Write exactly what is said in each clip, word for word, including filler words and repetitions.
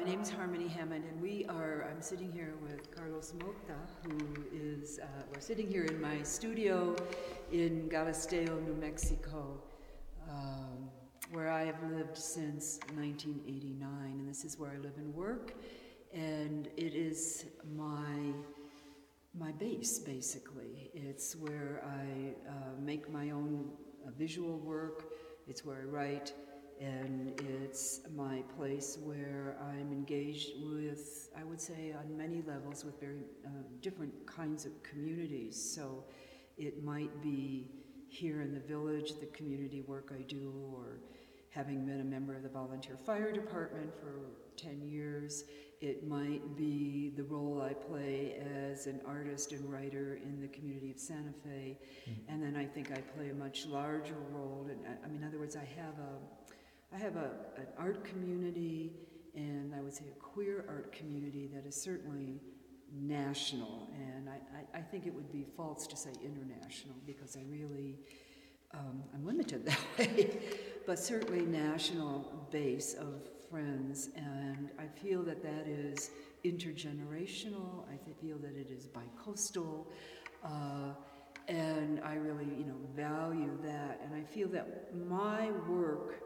name's Harmony Hammond, and we are, I'm sitting here with Carlos Mota, who is, uh, we're sitting here in my studio in Galisteo, New Mexico, um, where I have lived since nineteen eighty-nine, and this is where I live and work, and it is my my base, basically. It's where I uh, make my own uh, visual work, it's where I write, and it's my place where I'm engaged with, I would say, on many levels with very uh, different kinds of communities. So it might be here in the village, the community work I do, or having been a member of the volunteer fire department for ten years, it might be the role I play as an artist and writer in the community of Santa Fe. Mm-hmm. And then I think I play a much larger role. And I mean, in other words, I have a, I have a, an art community, and I would say a queer art community that is certainly national. And I, I, I think it would be false to say international, because I really, um, I'm limited that way, but certainly national base of friends, and I feel that that is intergenerational. I feel that it is bicoastal, uh, and I really, you know, value that. And I feel that my work,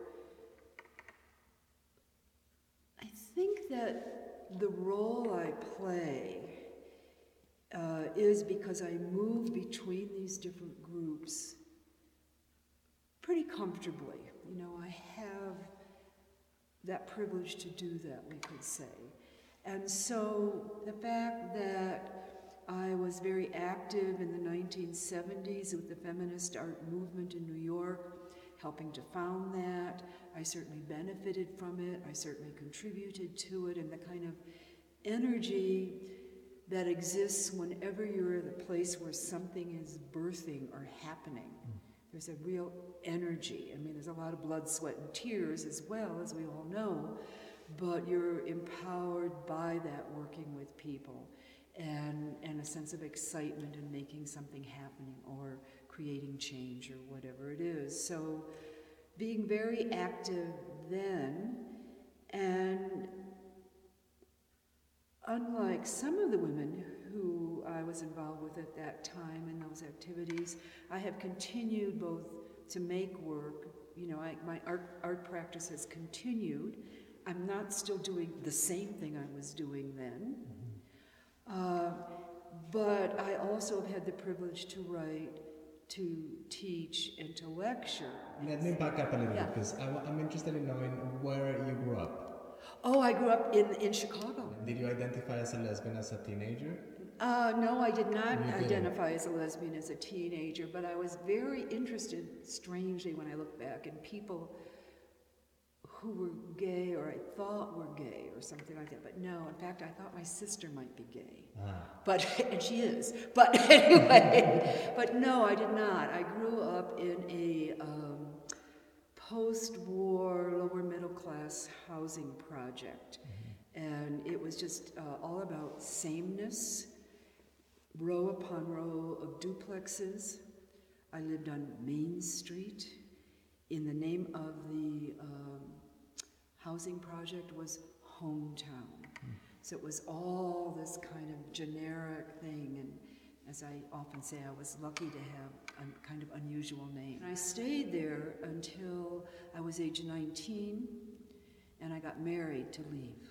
I think that the role I play uh, is because I move between these different groups pretty comfortably. You know, I have that privilege to do that, we could say. And so the fact that I was very active in the nineteen seventies with the feminist art movement in New York, helping to found that, I certainly benefited from it, I certainly contributed to it, and the kind of energy that exists whenever you're at a place where something is birthing or happening. There's a real energy. I mean, there's a lot of blood, sweat, and tears as well, as we all know, but you're empowered by that working with people, and, and a sense of excitement in making something happening or creating change or whatever it is. So being very active then, and unlike some of the women who I was involved with at that time in those activities, I have continued both to make work. You know, I, my art, art practice has continued. I'm not still doing the same thing I was doing then, mm-hmm. uh, but I also have had the privilege to write, to teach, and to lecture. Let me back up a little yeah. bit, because I'm interested in knowing where you grew up. Oh, I grew up in, in Chicago. Did you identify as a lesbian as a teenager? Uh, no, I did not identify as a lesbian as a teenager, but I was very interested, strangely, when I look back, in people who were gay, or I thought were gay, or something like that. But no, in fact, I thought my sister might be gay. Ah. But, and she is. But anyway, but no, I did not. I grew up in a um, post-war, lower middle class housing project. Mm-hmm. And it was just uh, all about sameness, row upon row of duplexes. I lived on Main Street. In the name of the um, housing project was hometown. Mm. So it was all this kind of generic thing, and as I often say, I was lucky to have a kind of unusual name. And I stayed there until I was age nineteen, and I got married to leave.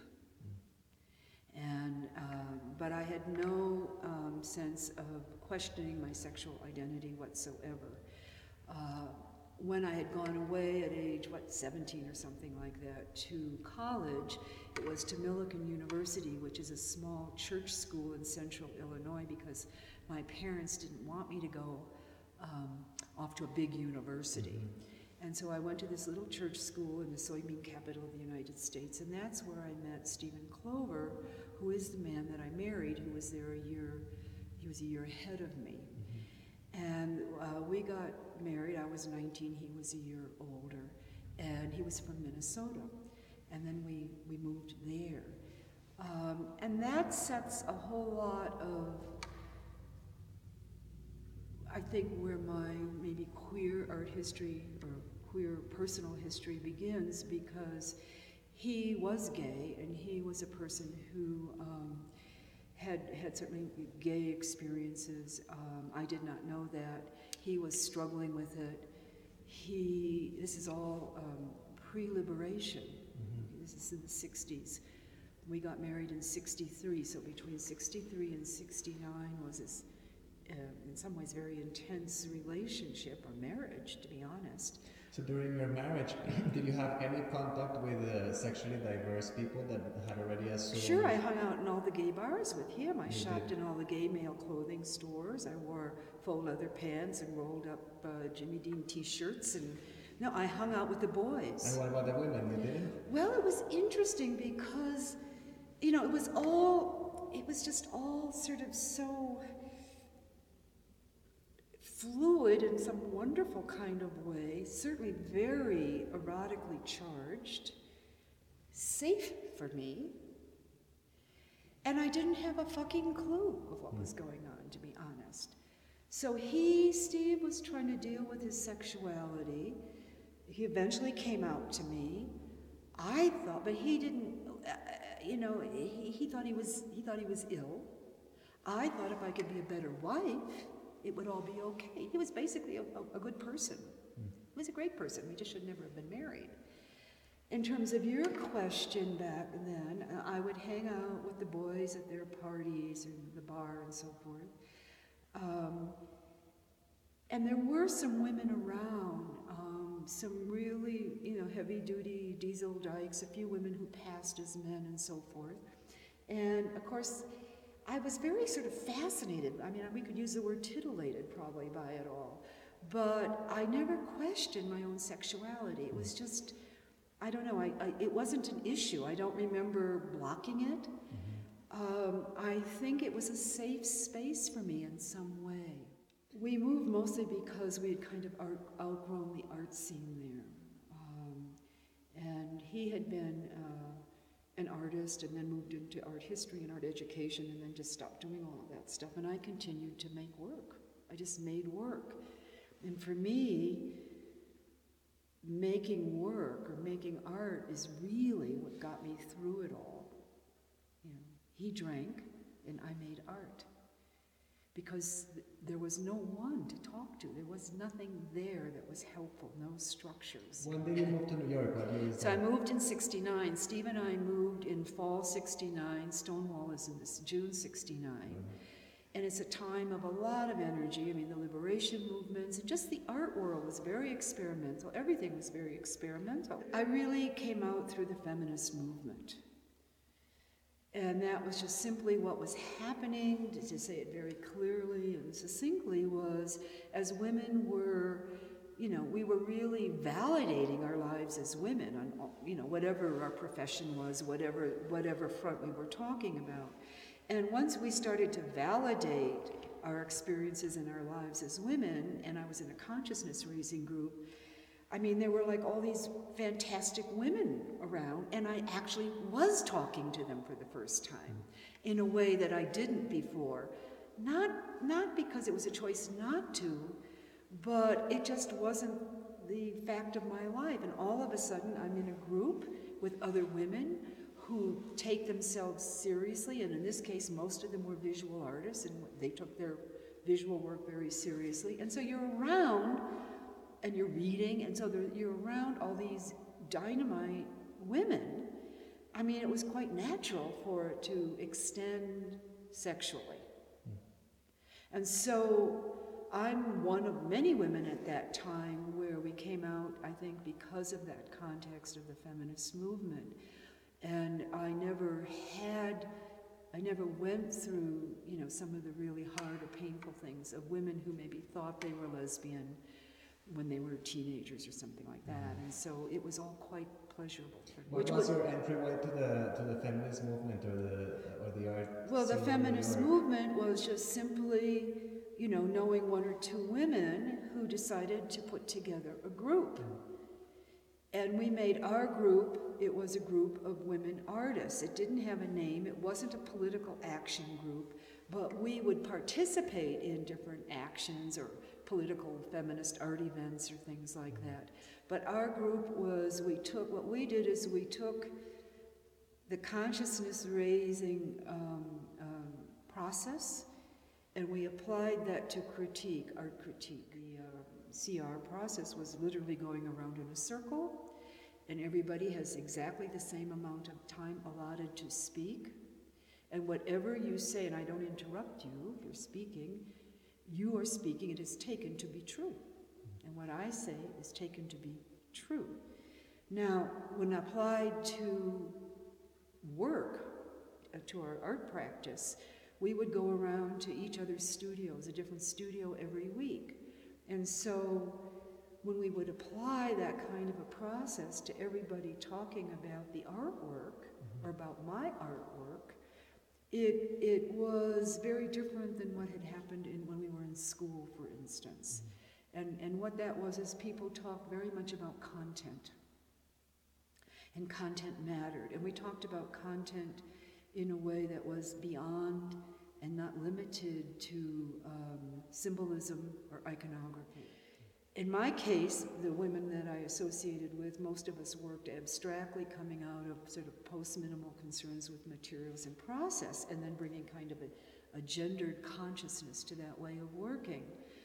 And, um, but I had no um, sense of questioning my sexual identity whatsoever. Uh, when I had gone away at age, what, seventeen or something like that, to college, it was to Millikan University, which is a small church school in central Illinois, because my parents didn't want me to go um, off to a big university. And so I went to this little church school in the soybean capital of the United States, and that's where I met Stephen Clover, who is the man that I married, who was there a year, he was a year ahead of me. Mm-hmm. And uh, we got married, I was nineteen, he was a year older, and he was from Minnesota. And then we, we moved there. Um, and that sets a whole lot of, I think, where my maybe queer art history or queer personal history begins, because he was gay, and he was a person who um, had had certainly gay experiences. Um, I did not know that. He was struggling with it. He, this is all um, pre-liberation. Mm-hmm. This is in the sixties. We got married in sixty-three, so between sixty-three and sixty-nine was this, uh, in some ways, very intense relationship, or marriage, to be honest. So during your marriage, did you have any contact with uh, sexually diverse people that had already assumed? Sure, I hung out in all the gay bars with him. I You shopped did. in all the gay male clothing stores. I wore faux leather pants and rolled up uh, Jimmy Dean t-shirts. And no, I hung out with the boys. And what about the women? You didn't? Well, it was interesting because, you know, it was all, it was just all sort of so fluid in some wonderful kind of way, certainly very erotically charged, safe for me, and I didn't have a fucking clue of what was going on, to be honest. So he, Steve, was trying to deal with his sexuality. He eventually came out to me. I thought, but he didn't, uh, you know, he, he thought he was, he thought he was ill. I thought if I could be a better wife, it would all be okay. He was basically a, a, a good person. Mm. He was a great person. We just should never have been married. In terms of your question back then, uh, I would hang out with the boys at their parties and the bar and so forth. Um, and there were some women around, um, some really, you know, heavy-duty diesel dykes, a few women who passed as men and so forth. And of course, I was very sort of fascinated. I mean, we could use the word titillated probably by it all. But I never questioned my own sexuality. It was just, I don't know, I, I, it wasn't an issue. I don't remember blocking it. Mm-hmm. um, I think it was a safe space for me in some way. We moved mostly because we had kind of art, outgrown the art scene there. Um, and he had been uh, an artist and then moved into art history and art education and then just stopped doing all of that stuff. And I continued to make work. I just made work. And for me, making work or making art is really what got me through it all. You know, he drank and I made art. Because th- there was no one to talk to. There was nothing there that was helpful, no structures. When did you move to New York? What year is So that? I moved in sixty-nine. Steve and I moved in fall sixty-nine. Stonewall is in this June sixty-nine. Mm-hmm. And it's a time of a lot of energy. I mean, the liberation movements and just the art world was very experimental. Everything was very experimental. I really came out through the feminist movement. And that was just simply what was happening, to, to say it very clearly and succinctly, was as women were, you know, we were really validating our lives as women on, you know, whatever our profession was, whatever, whatever front we were talking about. And once we started to validate our experiences in our lives as women, and I was in a consciousness raising group, I mean, there were like all these fantastic women around, and I actually was talking to them for the first time in a way that I didn't before. Not, not because it was a choice not to, but it just wasn't the fact of my life. And all of a sudden, I'm in a group with other women who take themselves seriously, and in this case, most of them were visual artists, and they took their visual work very seriously. And so you're around and you're reading, and so there, you're around all these dynamite women. I mean, it was quite natural for it to extend sexually. Mm. And so I'm one of many women at that time where we came out, I think, because of that context of the feminist movement. And I never had, I never went through, you know, some of the really hard or painful things of women who maybe thought they were lesbian when they were teenagers or something like that, and so it was all quite pleasurable. What was your entryway to the to the feminist movement or the or the art? Well, the feminist movement was just simply, you know, knowing one or two women who decided to put together a group, mm. and we made our group. It was a group of women artists. It didn't have a name. It wasn't a political action group, but we would participate in different actions or political feminist art events or things like that. But our group was, we took, what we did is we took the consciousness raising um, um, process, and we applied that to critique, art critique. The uh, C R process was literally going around in a circle, and everybody has exactly the same amount of time allotted to speak. And whatever you say, and I don't interrupt you if you're speaking, you are speaking, it is taken to be true. And what I say is taken to be true. Now, when applied to work, uh, to our art practice, we would go around to each other's studios, a different studio every week. And so when we would apply that kind of a process to everybody talking about the artwork, mm-hmm. or about my artwork, it, it was very different than what had happened in, when we were in school, for instance. Mm-hmm. And, and what that was is people talked very much about content. And content mattered. And we talked about content in a way that was beyond and not limited to um, symbolism or iconography. In my case, the women that I associated with, most of us worked abstractly, coming out of sort of post-minimal concerns with materials and process, and then bringing kind of a, a gendered consciousness to that way of working.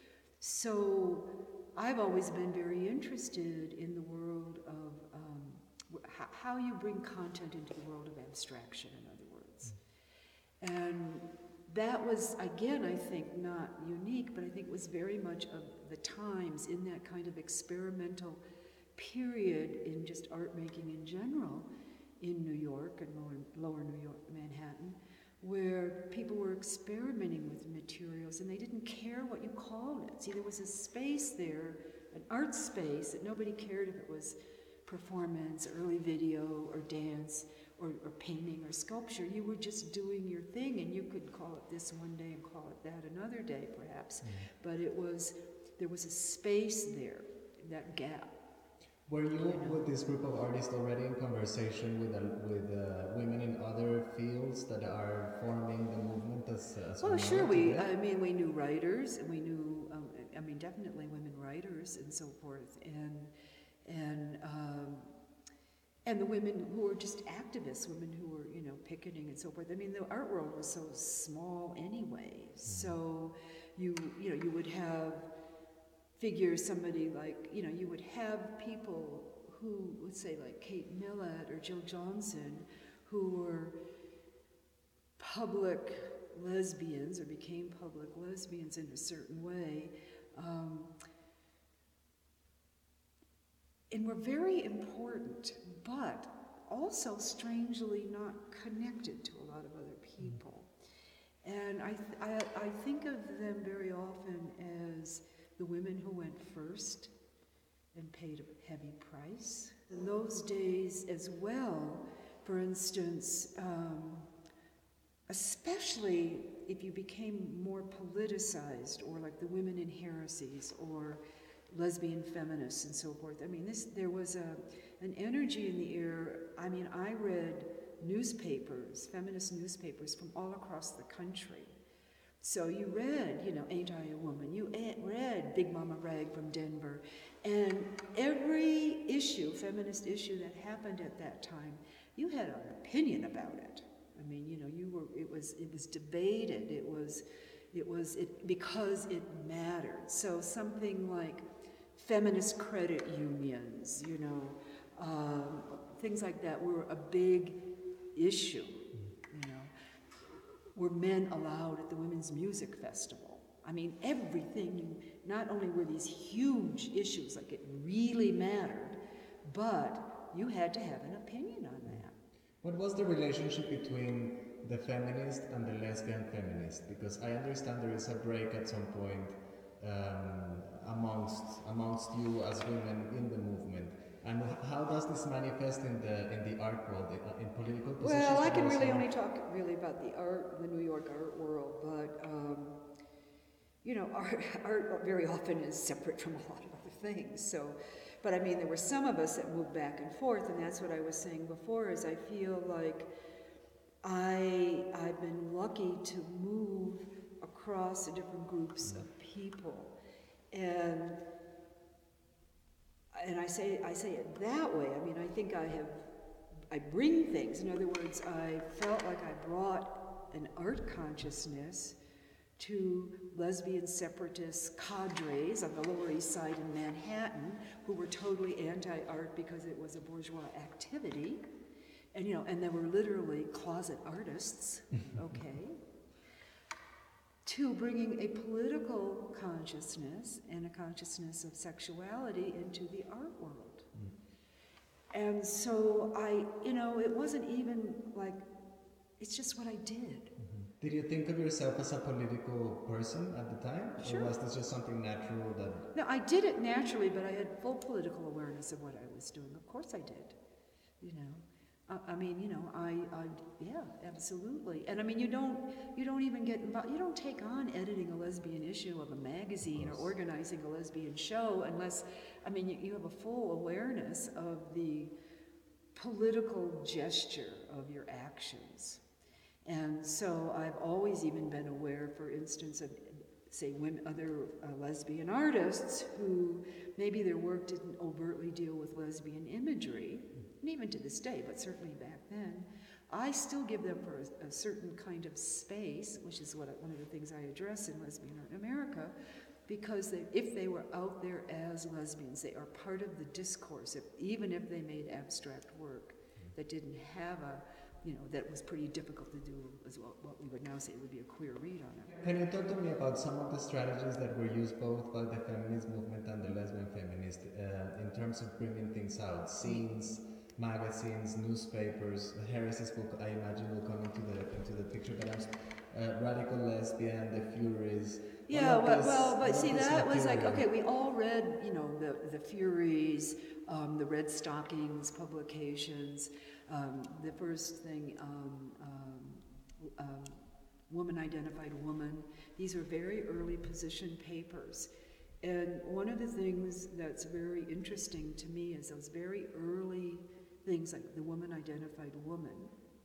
So I've always been very interested in the world of um, how you bring content into the world of abstraction, in other words. And that was, again, I think, not unique, but I think it was very much of the times in that kind of experimental period in just art making in general in New York and lower, lower New York, Manhattan, where people were experimenting with materials and they didn't care what you called it. See, there was a space there, an art space, that nobody cared if it was performance, early video, or dance, or, or painting, or sculpture. You were just doing your thing, and you could call it this one day and call it that another day, perhaps. Mm. But it was, there was a space there, that gap. Were you, you know? with this group of artists already in conversation with uh, with uh, women in other fields that are forming the movement as, as well, sure. We, today? I mean, we knew writers, and we knew, um, I mean, definitely women writers and so forth, and and um, and the women who were just activists, women who were, you know, picketing and so forth. I mean, the art world was so small anyway. Mm-hmm. So you, you know, you would have figures, somebody like, you know, you would have people who would say like Kate Millett or Jill Johnson, who were public lesbians or became public lesbians in a certain way. Um, And were very important, but also strangely not connected to a lot of other people. And I, th- I, I think of them very often as the women who went first and paid a heavy price. In those days as well, for instance, um, especially if you became more politicized, or like the women in heresies, or lesbian feminists and so forth. I mean, this there was a an energy in the air. I mean, I read newspapers, feminist newspapers from all across the country. So you read, you know, Ain't I a Woman? You read Big Mama Rag from Denver. And every issue, feminist issue that happened at that time, you had an opinion about it. I mean, you know, you were it was it was debated. It was it was it because it mattered. So something like feminist credit unions, you know, um, things like that were a big issue, you know. Were men allowed at the Women's Music Festival? I mean, everything, not only were these huge issues, like it really mattered, but you had to have an opinion on that. What was the relationship between the feminist and the lesbian feminist? Because I understand there is a break at some point um, amongst amongst you as women in the movement. And how does this manifest in the in the art world, in, in political positions? Well, I can really only talk really about the art, the New York art world, but um, you know, art, art very often is separate from a lot of other things. So, but I mean, there were some of us that moved back and forth, and that's what I was saying before. Is I feel like I I've been lucky to move across the different groups of people, and. And I say I say it that way. I mean, I think I have I bring things. In other words, I felt like I brought an art consciousness to lesbian separatist cadres on the Lower East Side in Manhattan who were totally anti-art because it was a bourgeois activity. And, you know, and they were literally closet artists, okay? To bringing a political consciousness and a consciousness of sexuality into the art world. Mm. And so I, you know, it wasn't even like, it's just what I did. Mm-hmm. Did you think of yourself as a political person at the time? Sure. Or was this just something natural that... No, I did it naturally, but I had full political awareness of what I was doing. Of course I did, you know. I mean, you know, I, I, yeah, absolutely. And I mean, you don't, you don't even get involved, you don't take on editing a lesbian issue of a magazine or organizing a lesbian show unless, I mean, you, you have a full awareness of the political gesture of your actions. And so I've always even been aware, for instance, of, say, women, other uh, lesbian artists who maybe their work didn't overtly deal with lesbian imagery, and even to this day, but certainly back then, I still give them for a, a certain kind of space, which is what I, one of the things I address in Lesbian Art in America, because they, if they were out there as lesbians, they are part of the discourse, if, even if they made abstract work that didn't have a, you know, that was pretty difficult to do as well, what we would now say would be a queer read on it. Can you talk to me about some of the strategies that were used both by the feminist movement and the lesbian feminist uh, in terms of bringing things out, scenes, magazines, newspapers? The Heresies will, I imagine, will come into the into the picture, but I'm uh, Radical Lesbian, the Furies. Yeah, well, this, well, but see, that was like, okay, we all read, you know, the the Furies, um, the Red Stockings publications. Um, the first thing, um, um, um, Woman Identified Woman. These are very early position papers. And one of the things that's very interesting to me is those very early things like the Woman Identified Woman,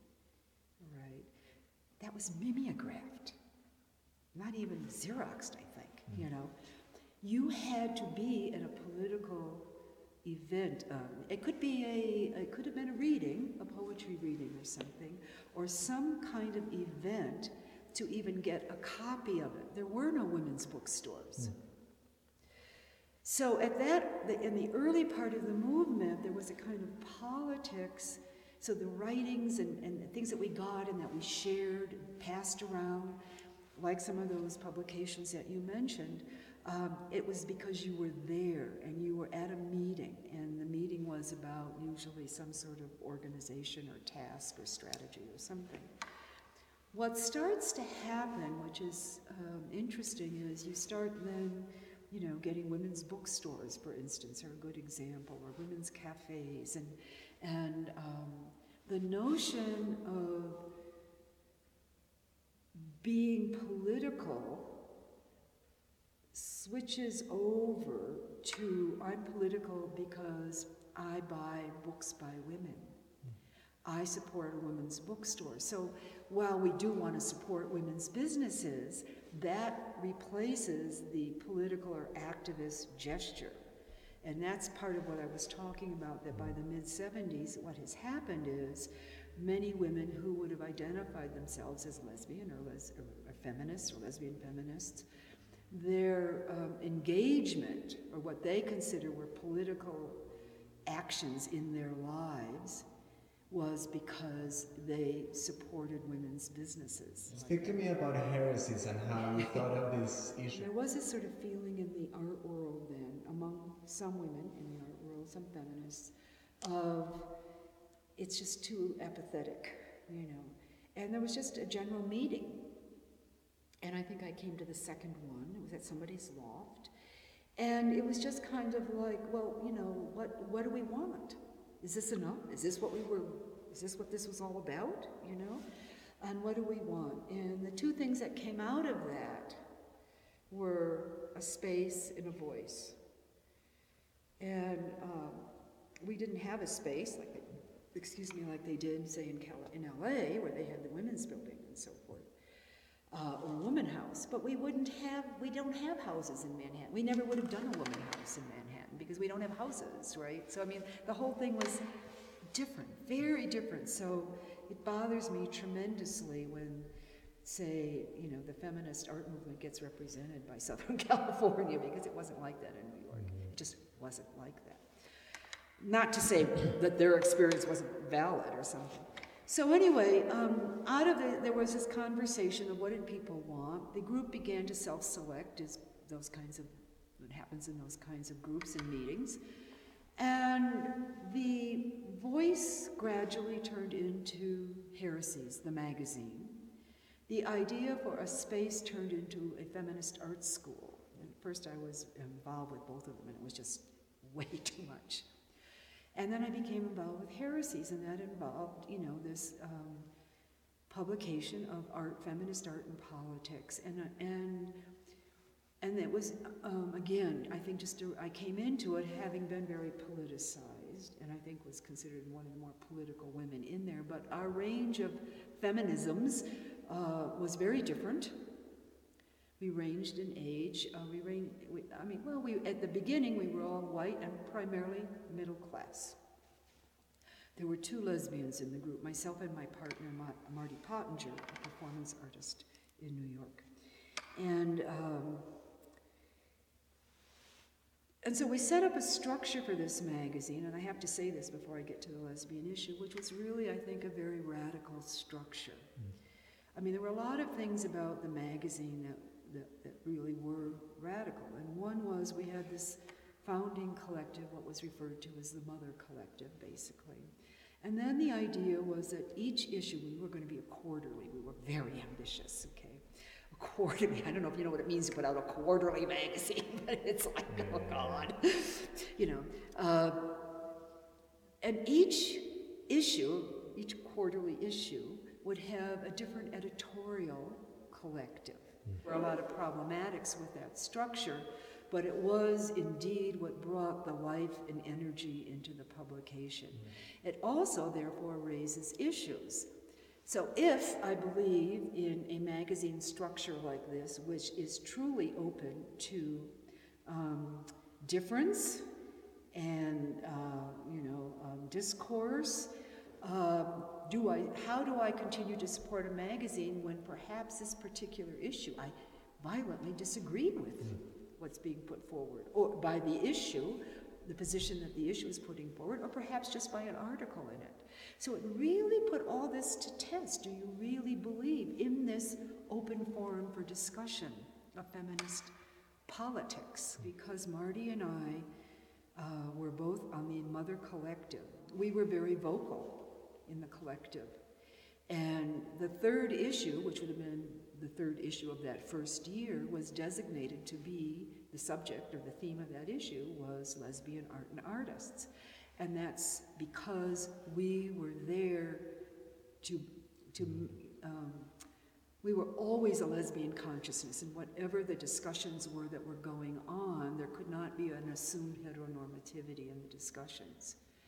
right? That was mimeographed, not even Xeroxed, I think, mm-hmm. you know. You had to be at a political event. Um, it could be a, it could have been a reading, a poetry reading or something, or some kind of event to even get a copy of it. There were no women's bookstores. Mm. So at that, the, in the early part of the movement, there was a kind of politics. So the writings and, and the things that we got and that we shared, and passed around, like some of those publications that you mentioned, um, it was because you were there and you were at a meeting, and the meeting was about usually some sort of organization or task or strategy or something. What starts to happen, which is um, interesting, is you start then, you know, getting women's bookstores, for instance, are a good example, or women's cafes, and and um, the notion of being political switches over to I'm political because I buy books by women. I support a women's bookstore. So while we do want to support women's businesses, that replaces the political or activist gesture. And that's part of what I was talking about, that by the mid seventies, what has happened is many women who would have identified themselves as lesbian or, les- or feminists or lesbian feminists, their um, engagement, or what they consider were political actions in their lives, was because they supported women's businesses. Speak to me about heresies and how you thought of this issue. There was a sort of feeling in the art world then, among some women in the art world, some feminists, of it's just too apathetic, you know. And there was just a general meeting. And I think I came to the second one. It was at somebody's loft. And it was just kind of like, well, you know, what what do we want? Is this enough? Is this what we were, is this what this was all about, you know? And what do we want? And the two things that came out of that were a space and a voice. And um, we didn't have a space, like they, excuse me, like they did, say, in, Cal- in L A, where they had the women's building and so forth, uh, or a woman house. But we wouldn't have, we don't have houses in Manhattan. We never would have done a woman house in Manhattan because we don't have houses, right? So, I mean, the whole thing was different, very different. So it bothers me tremendously when, say, you know, the feminist art movement gets represented by Southern California, because it wasn't like that in New York. It just wasn't like that. Not to say that their experience wasn't valid or something. So anyway, um, out of it, there was this conversation of what did people want. The group began to self-select, as those kinds of, what happens in those kinds of groups and meetings. And the voice gradually turned into Heresies, the magazine. The idea for a space turned into a feminist art school. And at first I was involved with both of them, and it was just way too much. And then I became involved with Heresies, and that involved, you know, this um, publication of art, feminist art and politics. And, and, and it was, um, again, I think just, a, I came into it having been very politicized, and I think was considered one of the more political women in there. But our range of feminisms uh, was very different. We ranged in age. Uh, we ranged, we, I mean, well, we, at the beginning, we were all white and primarily middle class. There were two lesbians in the group, myself and my partner, Ma- Marty Pottinger, a performance artist in New York. And, um, and so we set up a structure for this magazine, and I have to say this before I get to the lesbian issue, which was really, I think, a very radical structure. Mm. I mean, there were a lot of things about the magazine that That, that really were radical. And one was we had this founding collective, what was referred to as the Mother Collective, basically. And then the idea was that each issue, we were going to be a quarterly. We were very ambitious, okay? A quarterly, I don't know if you know what it means to put out a quarterly magazine, but it's like, oh God. You know, uh, and each issue, each quarterly issue, would have a different editorial collective. There were a lot of problematics with that structure, but it was indeed what brought the life and energy into the publication. Mm-hmm. It also, therefore, raises issues. So if I believe in a magazine structure like this, which is truly open to um, difference and, uh, you know, um, discourse, Um, do I, how do I continue to support a magazine when perhaps this particular issue I violently disagree with mm. what's being put forward, or by the issue, the position that the issue is putting forward, or perhaps just by an article in it. So it really put all this to test. Do you really believe in this open forum for discussion of feminist politics? Because Marty and I uh, were both on the Mother Collective. We were very vocal in the collective. And the third issue, which would have been the third issue of that first year, was designated to be the subject or the theme of that issue was lesbian art and artists. And that's because we were there to, to um, we were always a lesbian consciousness, and whatever the discussions were that were going on, there could not be an assumed heteronormativity in the discussions.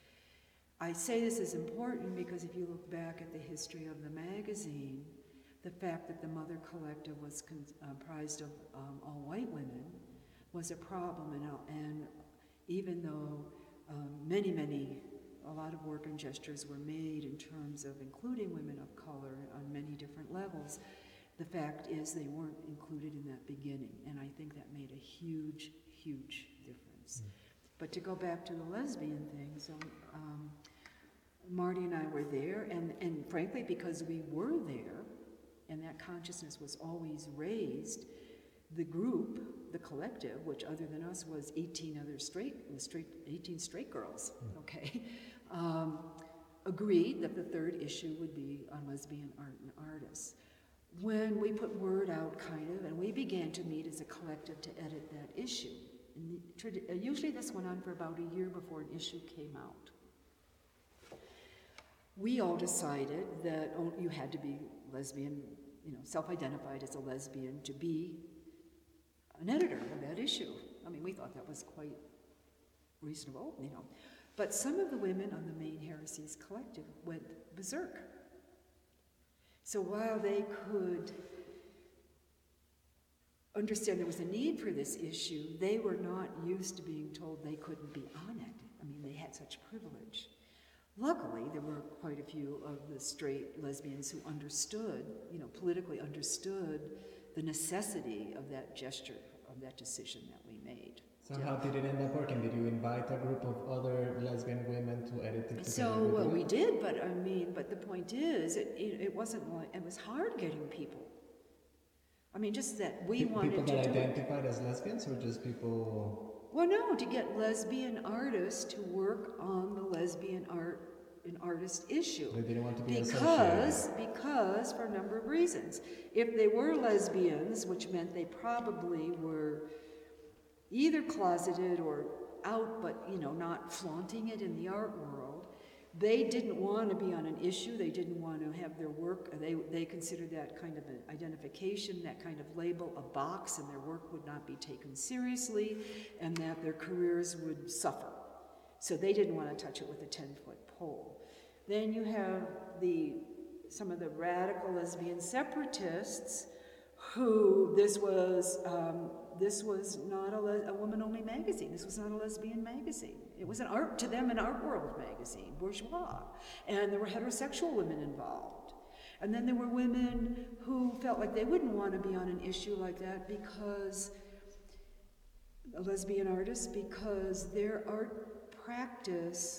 I say this is important because if you look back at the history of the magazine, the fact that the Mother Collective was comprised of um, all white women was a problem. And, and even though um, many, many, a lot of work and gestures were made in terms of including women of color on many different levels, the fact is they weren't included in that beginning. And I think that made a huge, huge difference. Mm. But to go back to the lesbian thing, so um, Marty and I were there, and, and frankly, because we were there, and that consciousness was always raised, the group, the collective, which other than us was eighteen other straight, straight eighteen straight girls, okay, um, agreed that the third issue would be on lesbian art and artists. When we put word out, kind of, and we began to meet as a collective to edit that issue. And the, usually this went on for about a year before an issue came out. We all decided that oh, you had to be lesbian, you know, self-identified as a lesbian to be an editor of that issue. I mean, we thought that was quite reasonable, you know. But some of the women on the main Heresies Collective went berserk. So while they could understand there was a need for this issue, they were not used to being told they couldn't be on it. I mean, they had such privilege. Luckily, there were quite a few of the straight lesbians who understood, you know, politically understood the necessity of that gesture, of that decision that we made. So how did it end up working? Did you invite a group of other lesbian women to edit it together? So with well, you? we did, but I mean, but the point is, it, it, it wasn't like, it was hard getting people. I mean, just that we Pe- wanted people to that do identified as lesbians, or just people? Well, no, to get lesbian artists to work on the lesbian art and artist issue. They didn't want to be because associated. because for a number of reasons. If they were lesbians, which meant they probably were either closeted or out, but you know, not flaunting it in the art world, they didn't want to be on an issue. They didn't want to have their work. They they considered that kind of an identification, that kind of label, a box, and their work would not be taken seriously, and that their careers would suffer. So they didn't want to touch it with a ten-foot pole. Then you have the some of the radical lesbian separatists, who this was um, this was not a, le- a woman-only magazine. This was not a lesbian magazine. It was an art to them an art world magazine, bourgeois, and there were heterosexual women involved. And then there were women who felt like they wouldn't want to be on an issue like that because a lesbian artist, because their art practice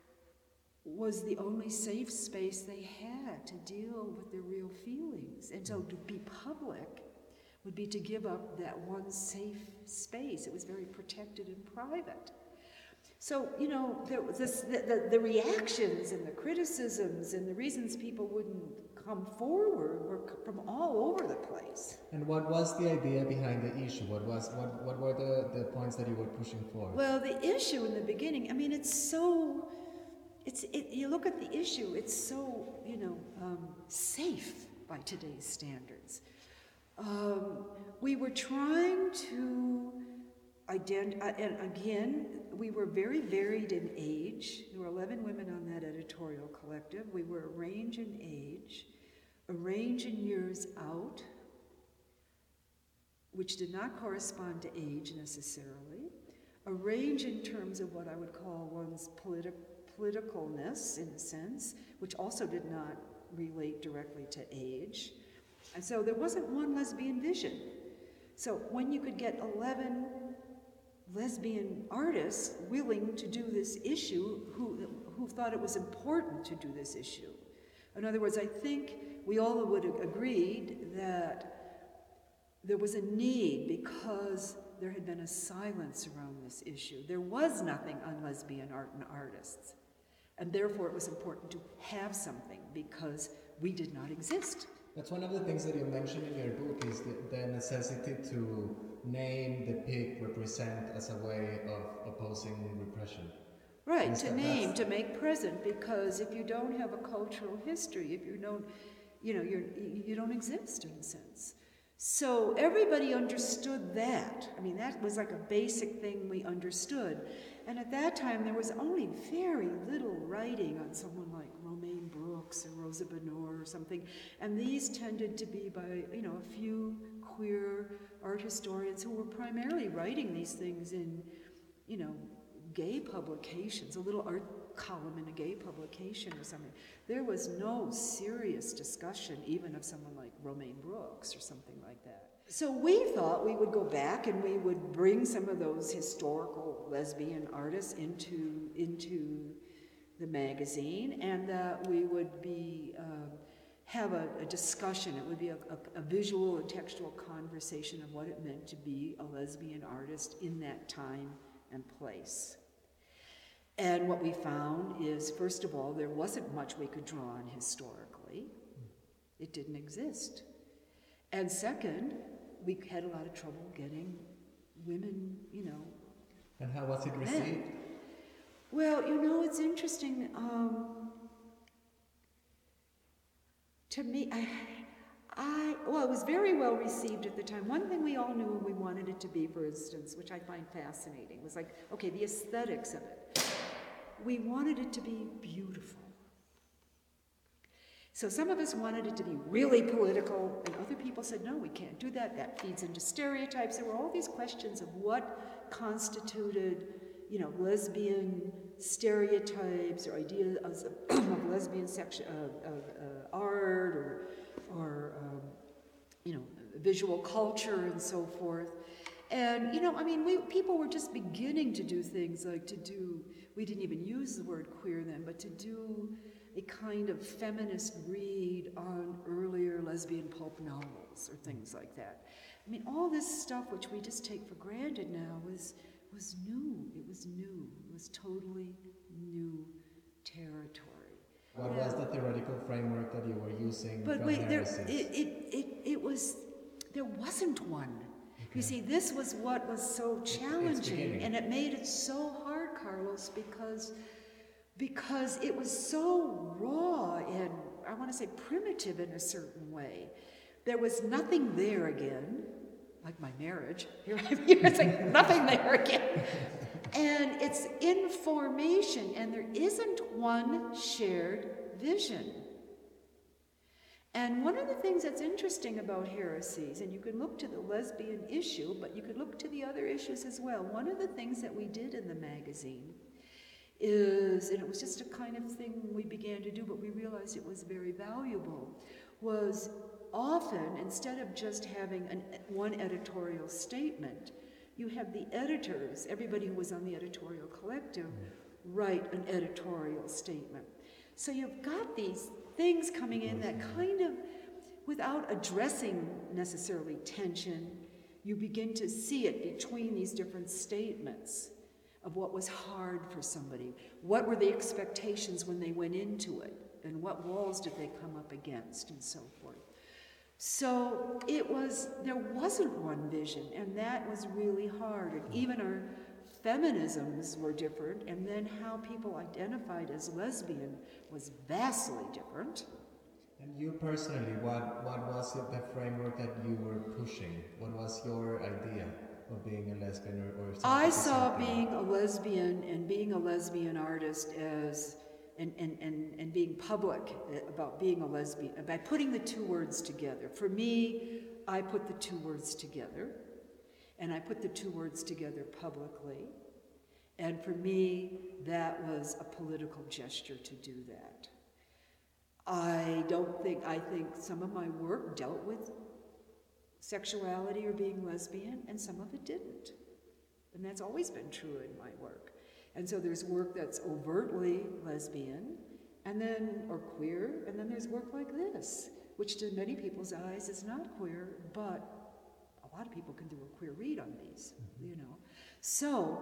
was the only safe space they had to deal with their real feelings. And so to be public would be to give up that one safe space. It was very protected and private. So, you know, there was this, the, the, the reactions and the criticisms and the reasons people wouldn't come forward were from all over the place. And what was the idea behind the issue? What was what, what were the, the points that you were pushing for? Well, the issue in the beginning, I mean, it's so, it's it, you look at the issue, it's so, you know, um, safe by today's standards. Um, we were trying to identify, and again, we were very varied in age. There were eleven women on that editorial collective. We were a range in age, a range in years out, which did not correspond to age necessarily, a range in terms of what I would call one's politi- politicalness, in a sense, which also did not relate directly to age. And so there wasn't one lesbian vision. So when you could get eleven lesbian artists willing to do this issue, who, who thought it was important to do this issue. In other words, I think we all would have agreed that there was a need because there had been a silence around this issue. There was nothing on lesbian art and artists. And therefore it was important to have something because we did not exist. That's one of the things that you mentioned in your book is the, the necessity to name, depict, represent as a way of opposing repression. Right, Is to that- name, that's- to make present, because if you don't have a cultural history, if you don't, you know, you're, you don't exist in a sense. So everybody understood that. I mean, that was like a basic thing we understood. And at that time, there was only very little writing on someone like Romaine Brooks or Rosa Bonheur or something. And these tended to be by, you know, a few queer art historians who were primarily writing these things in, you know, gay publications, a little art column in a gay publication or something. There was no serious discussion even of someone like Romaine Brooks or something like that. So we thought we would go back and we would bring some of those historical lesbian artists into, into the magazine, and that we would be uh, have a, a discussion. It would be a, a, a visual and textual conversation of what it meant to be a lesbian artist in that time and place. And what we found is, first of all, there wasn't much we could draw on historically. It didn't exist. And second, we had a lot of trouble getting women, you know. And how was it received? Men. Well, you know, it's interesting. Um, to me, I, I, well, it was very well received at the time. One thing we all knew we wanted it to be, for instance, which I find fascinating, was like, okay, the aesthetics of it. We wanted it to be beautiful. So some of us wanted it to be really political, and other people said, no, we can't do that. That feeds into stereotypes. There were all these questions of what constituted, you know, lesbian stereotypes or ideas of, of lesbian section of, of uh, art or, or um, you know, visual culture and so forth. And, you know, I mean, we, people were just beginning to do things like to do, we didn't even use the word queer then, but to do a kind of feminist read on earlier lesbian pulp novels or things like that. I mean, all this stuff which we just take for granted now was, was new. It was new. It was totally new territory. What yeah. was the theoretical framework that you were using But from wait, there, heresies? it, it, it, it was, there wasn't one. Okay. You see, this was what was so challenging, and it made it so hard, Carlos, because, because it was so raw and, I want to say, primitive in a certain way. There was nothing there again, like my marriage. Here, here it's like nothing there again. And it's in formation, and there isn't one shared vision. And one of the things that's interesting about heresies, and you can look to the lesbian issue, but you could look to the other issues as well. One of the things that we did in the magazine is, and it was just a kind of thing we began to do, but we realized it was very valuable, was often, instead of just having an, one editorial statement, you have the editors, everybody who was on the editorial collective, write an editorial statement. So you've got these things coming in that kind of, without addressing necessarily tension, you begin to see it between these different statements of what was hard for somebody. What were the expectations when they went into it? And what walls did they come up against, and so forth. So it was, there wasn't one vision, and that was really hard. And even our feminisms were different, and then how people identified as lesbian was vastly different. And you personally, what, what was it, the framework that you were pushing? What was your idea of being a lesbian or, or something? I saw being a lesbian and being a lesbian artist as, and, and, and, and being public about being a lesbian, by putting the two words together. For me, I put the two words together, and I put the two words together publicly. And for me, that was a political gesture to do that. I don't think, I think some of my work dealt with sexuality or being lesbian, and some of it didn't. And that's always been true in my work. And so there's work that's overtly lesbian, and then, or queer, and then there's work like this, which to many people's eyes is not queer, but a lot of people can do a queer read on these, mm-hmm. you know. So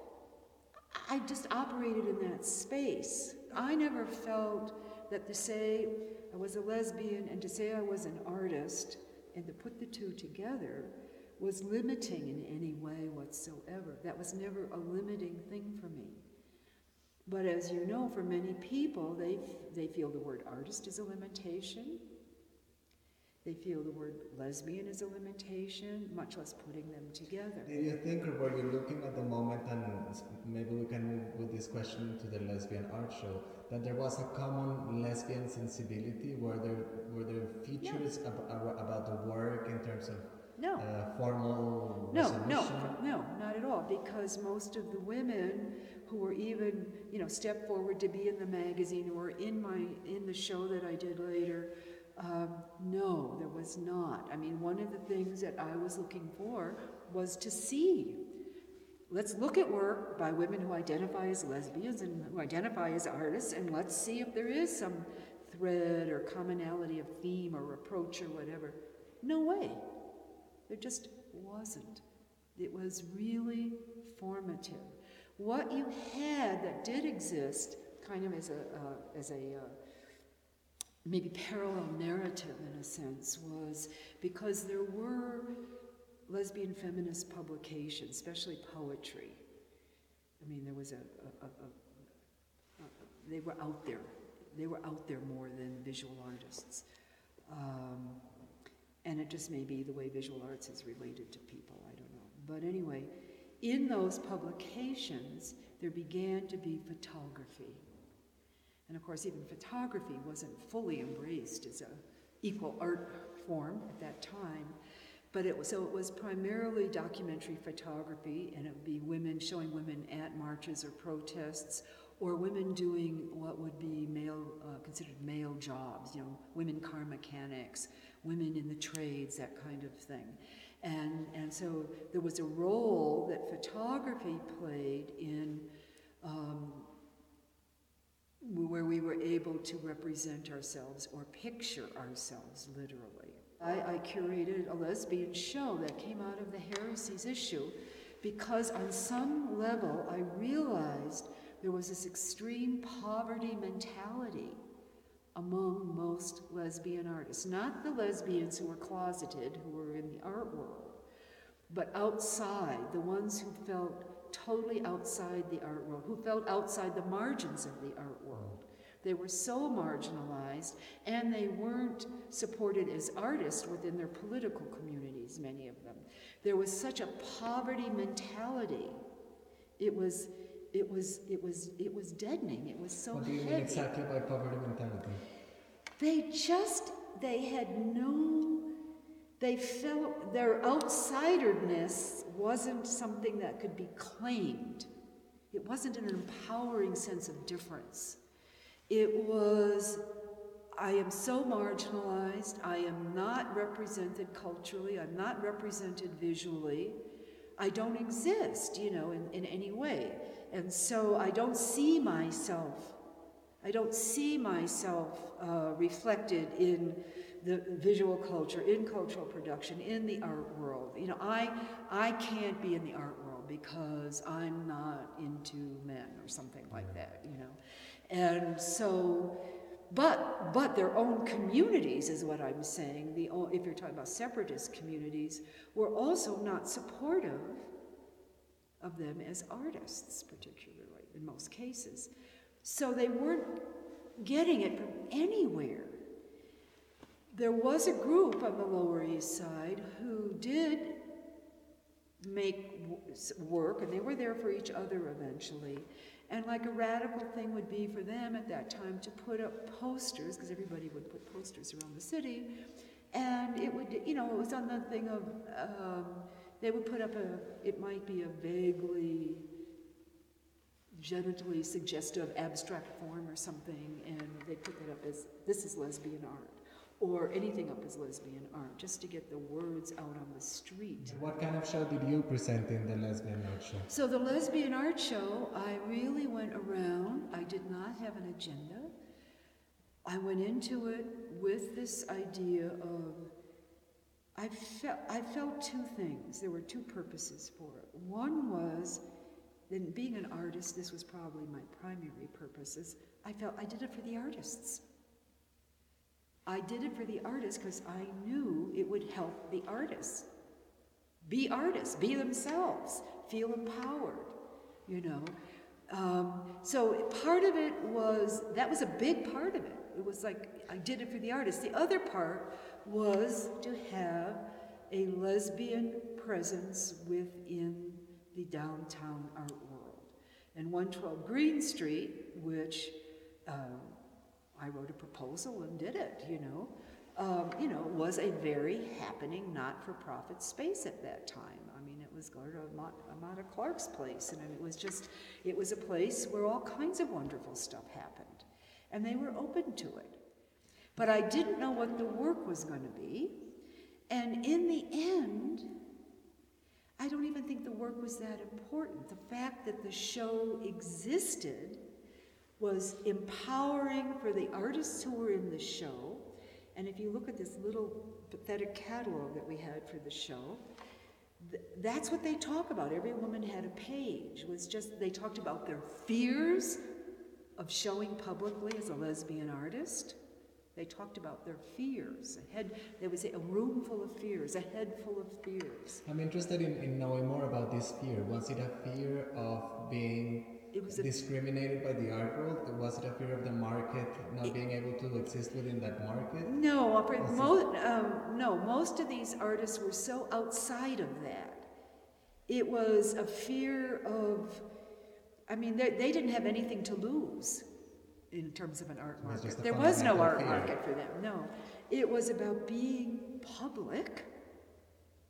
I just operated in that space. I never felt that to say I was a lesbian and to say I was an artist and to put the two together was limiting in any way whatsoever. That was never a limiting thing for me. But as you know, for many people, they, they feel the word artist is a limitation. They feel the word lesbian is a limitation, much less putting them together. Did you think, or were you looking at the moment, and maybe we can move with this question to the lesbian art show, that there was a common lesbian sensibility? Were there, were there features no. ab- about the work in terms of no. uh, formal no, resolution? No, no, not at all, because most of the women who were even, you know, stepped forward to be in the magazine or in my, in the show that I did later, Um, no, there was not. I mean, one of the things that I was looking for was to see. Let's look at work by women who identify as lesbians and who identify as artists, and let's see if there is some thread or commonality of theme or approach or whatever. No way. There just wasn't. It was really formative. What you had that did exist, kind of as a, uh, as a uh, maybe parallel narrative in a sense, was because there were lesbian feminist publications, especially poetry. I mean, there was a, a, a, a, a they were out there. They were out there more than visual artists. Um, and it just may be the way visual arts is related to people, I don't know. But anyway, in those publications, there began to be photography. And of course, even photography wasn't fully embraced as an equal art form at that time. But it was, so it was primarily documentary photography, and it would be women showing women at marches or protests, or women doing what would be male, uh, considered male jobs, you know, women car mechanics, women in the trades, that kind of thing. And, and so there was a role that photography played in um, where we were able to represent ourselves or picture ourselves literally. I, I curated a lesbian show that came out of the Heresies issue because on some level I realized there was this extreme poverty mentality among most lesbian artists. Not the lesbians who were closeted, who were in the art world, but outside, the ones who felt totally outside the art world, who felt outside the margins of the art world. They were so marginalized, and they weren't supported as artists within their political communities, many of them. There was such a poverty mentality. It was, it was, it was, it was deadening. It was so heavy. What do you mean exactly by poverty mentality? They just, they had no, they felt their outsiderness wasn't something that could be claimed. It wasn't an empowering sense of difference. It was, I am so marginalized, I am not represented culturally, I'm not represented visually, I don't exist, you know, in, in any way. And so I don't see myself, I don't see myself uh, reflected in the visual culture, in cultural production, in the art world. You know, I, I can't be in the art world because I'm not into men or something like that, you know. And so, but but their own communities is what I'm saying. The if you're talking about separatist communities, were also not supportive of them as artists, particularly in most cases. So they weren't getting it from anywhere. There was a group on the Lower East Side who did make work, and they were there for each other eventually. And like a radical thing would be for them at that time to put up posters, because everybody would put posters around the city, and it would, you know, it was on the thing of, um, they would put up a, it might be a vaguely, genitally suggestive abstract form or something, and they'd put that up as, this is lesbian art, or anything up as lesbian art, just to get the words out on the street. What kind of show did you present in the lesbian art show? So the lesbian art show, I really went around. I did not have an agenda. I went into it with this idea of, I felt, I felt two things. There were two purposes for it. One was, then being an artist, this was probably my primary purposes, I felt I did it for the artists. I did it for the artists because I knew it would help the artists. Be artists, be themselves, feel empowered, you know. Um, so part of it was, that was a big part of it. It was like, I did it for the artists. The other part was to have a lesbian presence within the downtown art world. And one twelve Green Street, which um, I wrote a proposal and did it, you know, um, you know, was a very happening not-for-profit space at that time. I mean, it was going to Amata Clark's place, and it was just, it was a place where all kinds of wonderful stuff happened, and they were open to it. But I didn't know what the work was going to be, and in the end, I don't even think the work was that important. The fact that the show existed was empowering for the artists who were in the show. And if you look at this little pathetic catalog that we had for the show, th that's what they talk about. Every woman had a page. It was just, they talked about their fears of showing publicly as a lesbian artist. They talked about their fears. A head, there was a room full of fears, a head full of fears. I'm interested in, in knowing more about this fear. Was it a fear of being It was discriminated by the art world? Was it a fear of the market not it, being able to exist within that market? No, mo um, no, most of these artists were so outside of that. It was a fear of, I mean, they, they didn't have anything to lose in terms of an art market. There was no art fear. market for them, no. It was about being public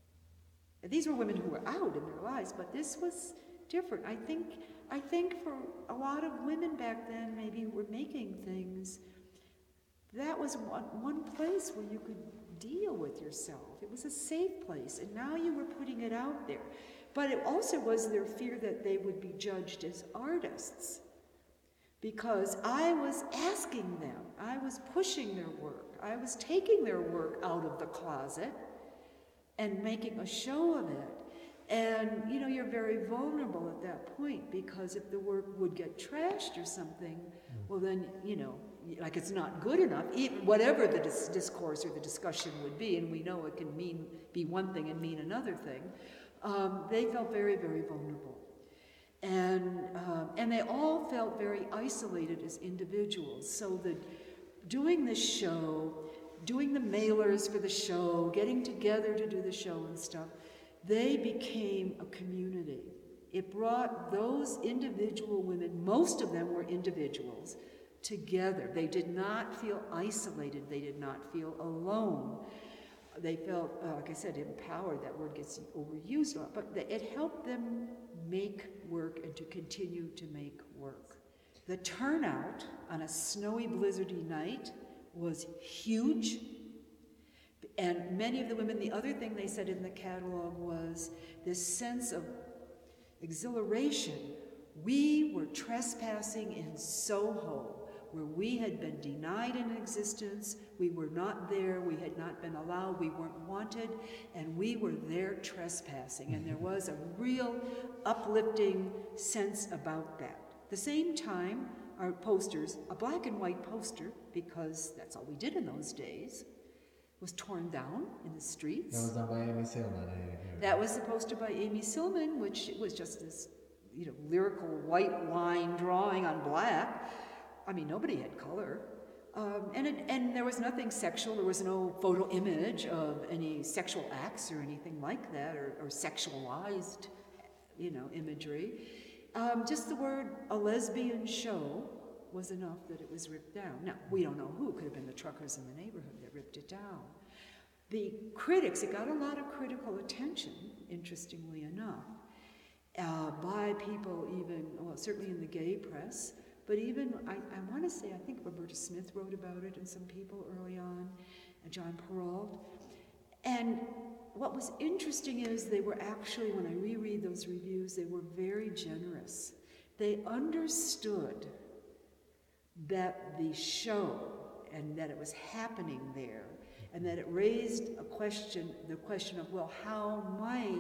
these were women who were out in their lives, but this was different. I think, I think for a lot of women back then, maybe who were making things, that was one, one place where you could deal with yourself. It was a safe place, and now you were putting it out there. But it also was their fear that they would be judged as artists, because I was asking them, I was pushing their work, I was taking their work out of the closet and making a show of it. And, you know, you're very vulnerable at that point, because if the work would get trashed or something, well then, you know, like it's not good enough, even whatever the dis- discourse or the discussion would be, and we know it can mean be one thing and mean another thing, um, they felt very, very vulnerable. And, um, and they all felt very isolated as individuals. So the, doing this show, doing the mailers for the show, getting together to do the show and stuff, they became a community. It brought those individual women, most of them were individuals, together. They did not feel isolated. They did not feel alone. They felt, uh, like I said, empowered. That word gets overused a lot, but it helped them make work and to continue to make work. The turnout on a snowy, blizzardy night was huge. And many of the women, the other thing they said in the catalog was this sense of exhilaration. We were trespassing in Soho, where we had been denied an existence, we were not there, we had not been allowed, we weren't wanted, and we were there trespassing. And there was a real uplifting sense about that. At the same time, our posters, a black and white poster, because that's all we did in those days, was torn down in the streets. That was done by Amy Silman. I That was the poster by Amy Silman, which was just this, you know, lyrical white line drawing on black. I mean, nobody had color. Um, and, it, and there was nothing sexual. There was no photo image of any sexual acts or anything like that, or, or sexualized, you know, imagery. Um, just the word a lesbian show was enough that it was ripped down. Now, we don't know who. It could have been the truckers in the neighborhood that ripped it down. The critics, it got a lot of critical attention, interestingly enough, uh, by people even, well, certainly in the gay press, but even, I, I want to say, I think Roberta Smith wrote about it and some people early on, and John Perrault. And what was interesting is they were actually, when I reread those reviews, they were very generous. They understood that the show and that it was happening there, and that it raised a question, the question of, well, how might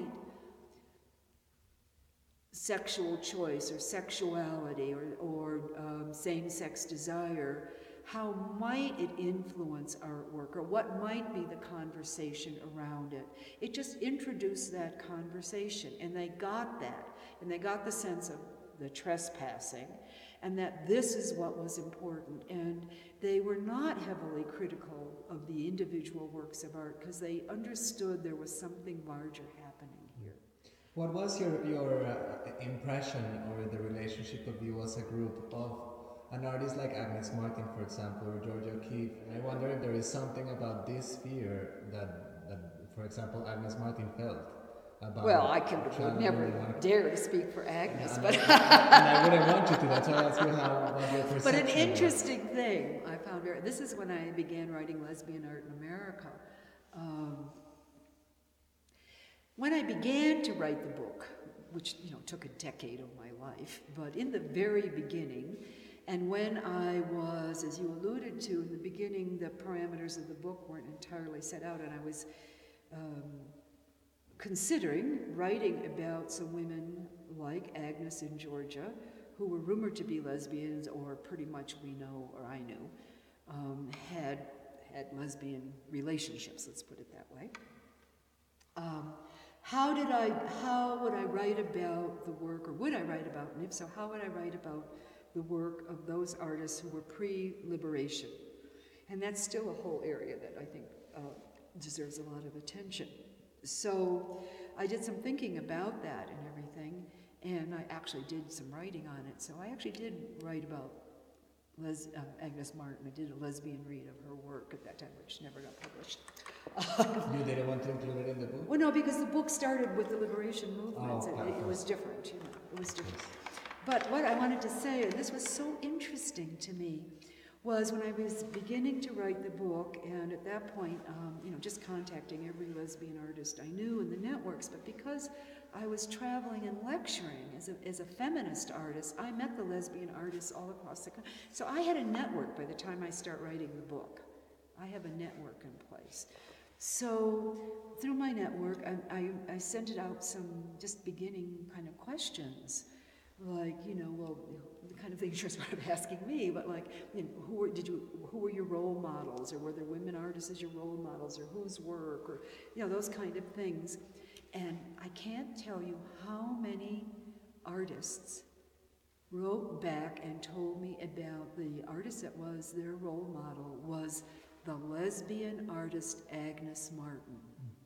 sexual choice or sexuality or, or um, same-sex desire, how might it influence artwork, or what might be the conversation around it? It just introduced that conversation, and they got that, and they got the sense of the trespassing, and that this is what was important. And they were not heavily critical of the individual works of art, because they understood there was something larger happening here. What was your, your uh, impression or the relationship of you as a group of an artist like Agnes Martin, for example, or Georgia O'Keeffe? And I wonder if there is something about this fear that, that for example, Agnes Martin felt. About well, I could would never dare to speak for Agnes, and, but and, and I wouldn't want you to. That's why I asked you how what your perception. But an interesting was. thing I found very. This is when I began writing lesbian art in America. Um, when I began to write the book, which you know took a decade of my life, but in the very beginning, and when I was, as you alluded to in the beginning, the parameters of the book weren't entirely set out, and I was. Um, considering writing about some women like Agnes in Georgia, who were rumored to be lesbians, or pretty much we know, or I knew, um, had had lesbian relationships, let's put it that way. Um, how did I, how would I write about the work, or would I write about, and if so, how would I write about the work of those artists who were pre-liberation? And that's still a whole area that I think uh, deserves a lot of attention. So I did some thinking about that and everything, and I actually did some writing on it. So I actually did write about Les, uh, Agnes Martin. I did a lesbian read of her work at that time, which never got published. You didn't want to include it in the book? Well, no, because the book started with the liberation movements, Oh, and it, it was different, you know, it was different. But what I wanted to say, and this was so interesting to me, was when I was beginning to write the book, and at that point, um, you know, just contacting every lesbian artist I knew in the networks, but because I was traveling and lecturing as a, as a feminist artist, I met the lesbian artists all across the country. So I had a network by the time I start writing the book. I have a network in place. So through my network, I, I, I sent it out some just beginning kind of questions. Like, you know, well, the kind of things you're sort of asking me, but like, you know, who were, did you, who were your role models, or were there women artists as your role models, or whose work, or, you know, those kind of things. And I can't tell you how many artists wrote back and told me about the artist that was their role model was the lesbian artist Agnes Martin.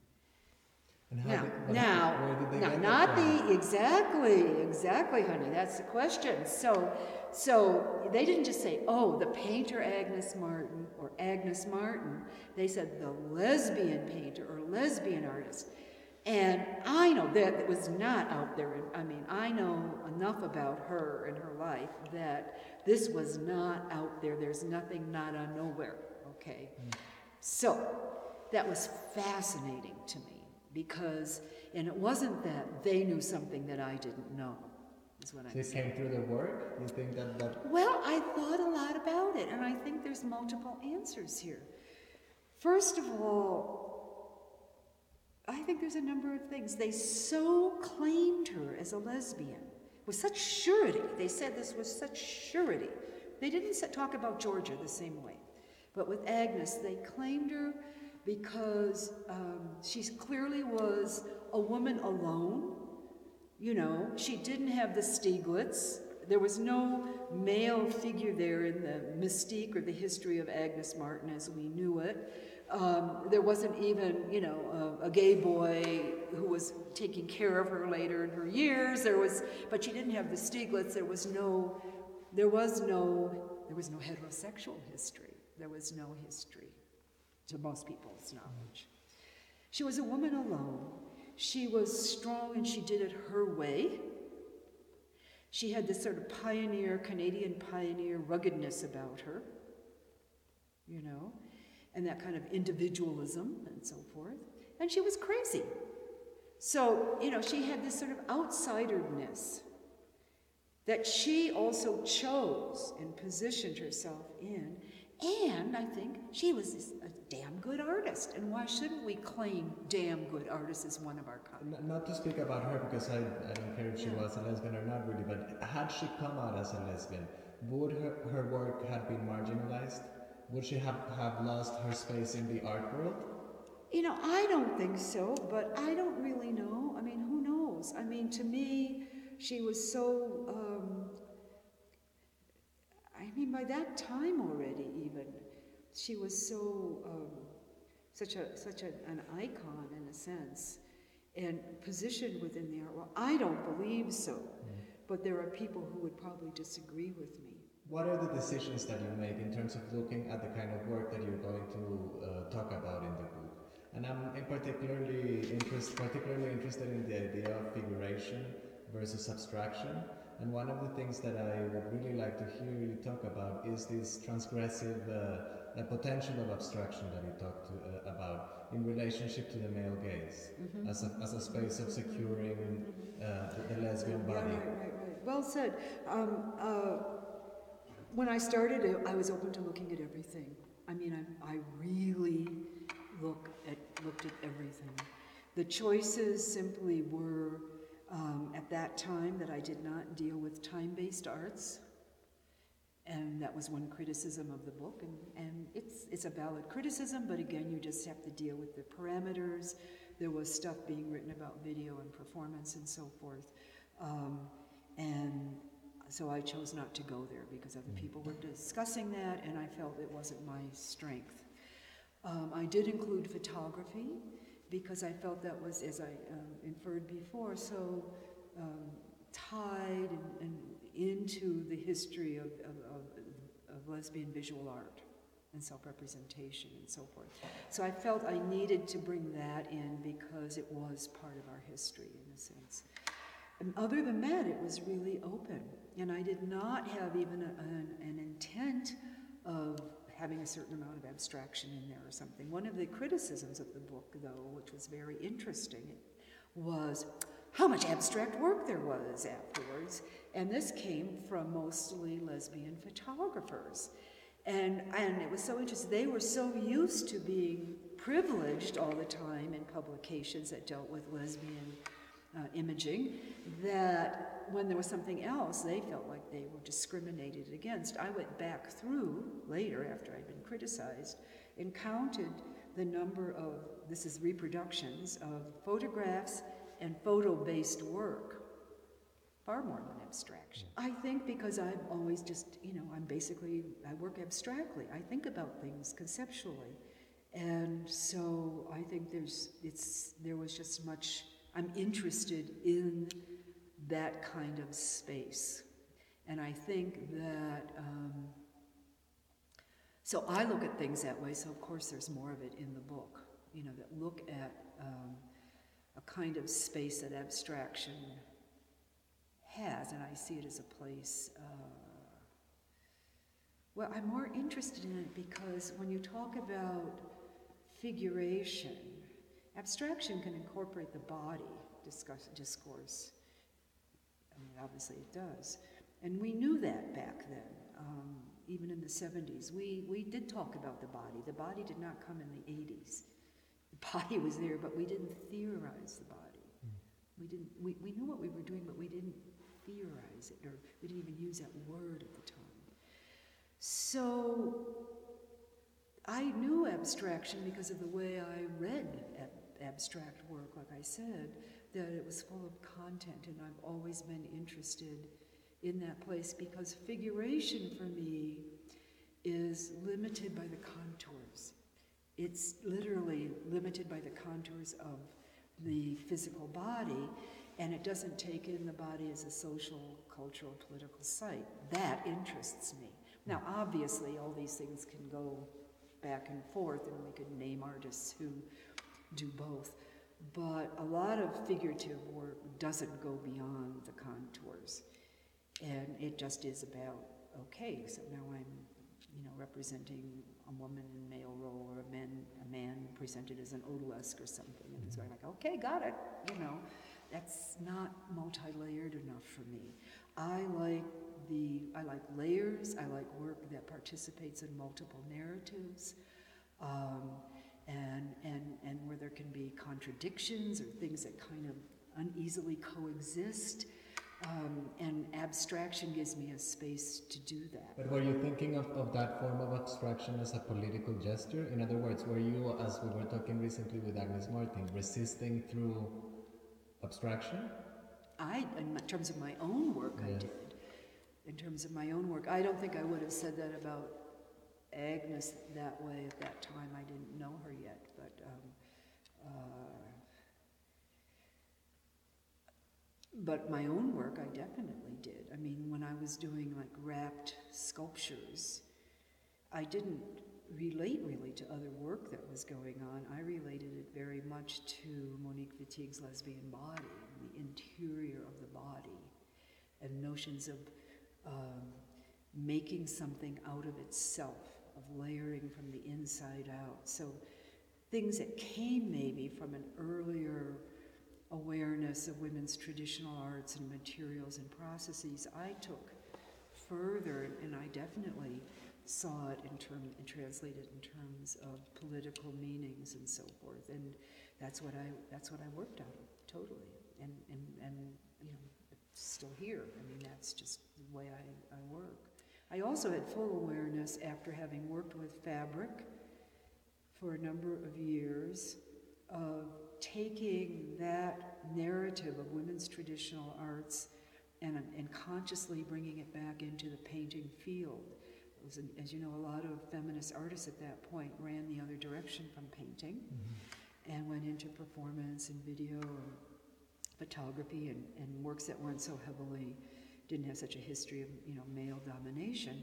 And how Now, did, what, now, where did they now get not that from? the, exactly, exactly, honey, that's the question. So, so they didn't just say, oh, the painter Agnes Martin, or Agnes Martin. They said the lesbian painter, or lesbian artist. And I know that it was not out there. I mean, I know enough about her and her life that this was not out there. There's nothing not on nowhere, okay? Mm. So, that was fascinating to me. Because, and it wasn't that they knew something that I didn't know, is what I'm saying. So it came through the work? You think that, that... Well, I thought a lot about it, and I think there's multiple answers here. First of all, I think there's a number of things. They so claimed her as a lesbian with such surety. They said this with such surety. They didn't talk about Georgia the same way. But with Agnes, they claimed her because um, she clearly was a woman alone. You know, she didn't have the Stieglitz. There was no male figure there in the mystique or the history of Agnes Martin as we knew it. Um, there wasn't even, you know, a, a gay boy who was taking care of her later in her years. There was, but she didn't have the Stieglitz. There was no, there was no, there was no heterosexual history. There was no history, to most people's knowledge. She was a woman alone. She was strong and she did it her way. She had this sort of pioneer, Canadian pioneer ruggedness about her, you know, and that kind of individualism and so forth. And she was crazy. So, you know, she had this sort of outsiderness that she also chose and positioned herself in. And I think she was a damn good artist. And why shouldn't we claim damn good artists as one of our kind? Not to speak about her, because I, I don't care if she yeah. was a lesbian or not really, but had she come out as a lesbian, would her, her work have been marginalized? Would she have, have lost her space in the art world? You know, I don't think so, but I don't really know. I mean, who knows? I mean, to me, she was so... Um, I mean, by that time already, even, she was so, um, such a such a, an icon in a sense, and positioned within the art world. I don't believe so, mm. but there are people who would probably disagree with me. What are the decisions that you make in terms of looking at the kind of work that you're going to uh, talk about in the book? And I'm in particularly, interest, particularly interested in the idea of figuration versus abstraction. And one of the things that I would really like to hear you talk about is this transgressive uh, potential of abstraction that you talked to, uh, about in relationship to the male gaze, mm-hmm. as, a, as a space of securing uh, the, the lesbian body. Yeah, right, right, right. Well said. Um, uh, when I started, I was open to looking at everything. I mean, I, I really look at, looked at everything. The choices simply were... Um, at that time that I did not deal with time-based arts, and that was one criticism of the book, and, and it's, it's a valid criticism, but again, you just have to deal with the parameters. There was stuff being written about video and performance and so forth, um, and so I chose not to go there because other people were discussing that, and I felt it wasn't my strength. Um, I did include photography, because I felt that was, as I um, inferred before, so um, tied and, and into the history of, of, of, of lesbian visual art. and self-representation and so forth. So I felt I needed to bring that in because it was part of our history in a sense. And other than that, it was really open. And I did not have even a, an, an intent of having a certain amount of abstraction in there or something. One of the criticisms of the book, though, which was very interesting, was how much abstract work there was afterwards. And this came from mostly lesbian photographers. And, and it was so interesting. They were so used to being privileged all the time in publications that dealt with lesbian uh, imaging that when there was something else, they felt like they were discriminated against. I went back through later, after I'd been criticized, and counted the number of, this is reproductions, of photographs and photo-based work. Far more than abstraction. I think because I'm always just, you know, I'm basically, I work abstractly. I think about things conceptually. And so I think there's, it's, there was just much, I'm interested in that kind of space. And I think that, um, so I look at things that way, so of course there's more of it in the book, you know, that look at um, a kind of space that abstraction has, and I see it as a place, uh, well, I'm more interested in it because when you talk about figuration, abstraction can incorporate the body discuss, discourse. I mean, obviously it does. And we knew that back then, um, even in the seventies. We, we did talk about the body. The body did not come in the eighties. The body was there, but we didn't theorize the body. Mm. We didn't, we, we knew what we were doing, but we didn't theorize it, or we didn't even use that word at the time. So I knew abstraction because of the way I read ab abstract work, like I said, that it was full of content, and I've always been interested in that place because figuration for me is limited by the contours. It's literally limited by the contours of the physical body, and it doesn't take in the body as a social, cultural, political site. That interests me. Now, obviously, all these things can go back and forth, and we could name artists who do both. But a lot of figurative work doesn't go beyond the contours. And it just is about, okay, so now I'm, you know, representing a woman in male role, or a man, a man presented as an odalisque or something. And it's like, okay, got it, you know. That's not multi-layered enough for me. I like the, I like layers, I like work that participates in multiple narratives, um, and, and, and where there can be contradictions or things that kind of uneasily coexist. Um, and abstraction gives me a space to do that. But were you thinking of, of that form of abstraction as a political gesture? In other words, were you, as we were talking recently with Agnes Martin, resisting through abstraction? I, in terms of my own work, yeah. I did. In terms of my own work, I don't think I would have said that about Agnes that way at that time. I didn't know her yet, but um, uh, but my own work, I definitely did. I mean, when I was doing like wrapped sculptures, I didn't relate really to other work that was going on. I related it very much to Monique Wittig's lesbian body, the interior of the body, and notions of um, making something out of itself, of layering from the inside out. So things that came maybe from an earlier awareness of women's traditional arts and materials and processes, I took further, and I definitely saw it in term, and translated in terms of political meanings and so forth, and that's what I that's what I worked out of totally, and and and you know, it's still here. I mean, that's just the way I, I work. I also had full awareness after having worked with fabric for a number of years of taking that narrative of women's traditional arts and, and consciously bringing it back into the painting field. It was, as you know, a lot of feminist artists at that point ran the other direction from painting, mm-hmm. and went into performance and video and photography and, and works that weren't so heavily, didn't have such a history of, you know, male domination.